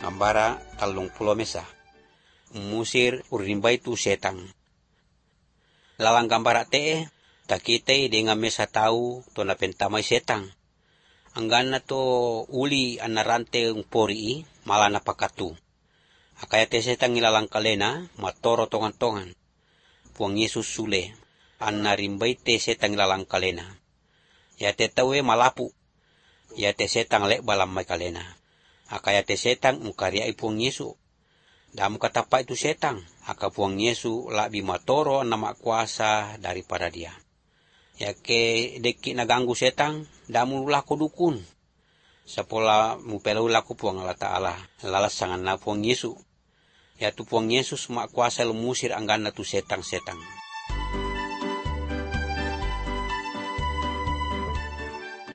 ngambara 30 mesa. Musir urimbai tu setang. Lalang gambara te takite dengan mesa tahu to na pentamai setang. Anggana to uli anarante pori malana pakatu. Akaya te setang ilalang kalena matoro tongan-tongan. Puang Yesus sule anarimbai te setang ilalang kalena. Ya te tawe malapu. Ya te setang lek balam mai kalena. Akaya te setang mukaria puang Yesu. Damu katapa itu setang. Aka puang Yesu labi matoro nama kuasa daripada dia. Ya ke deki naganggu setang. Damu laku dukun. Sepola mupelu laku puang Allah Ta'ala. Lalas sangan na puang Yesu. Ya tu puang Yesus mak kuasa lemusir anggana tu setang-setang.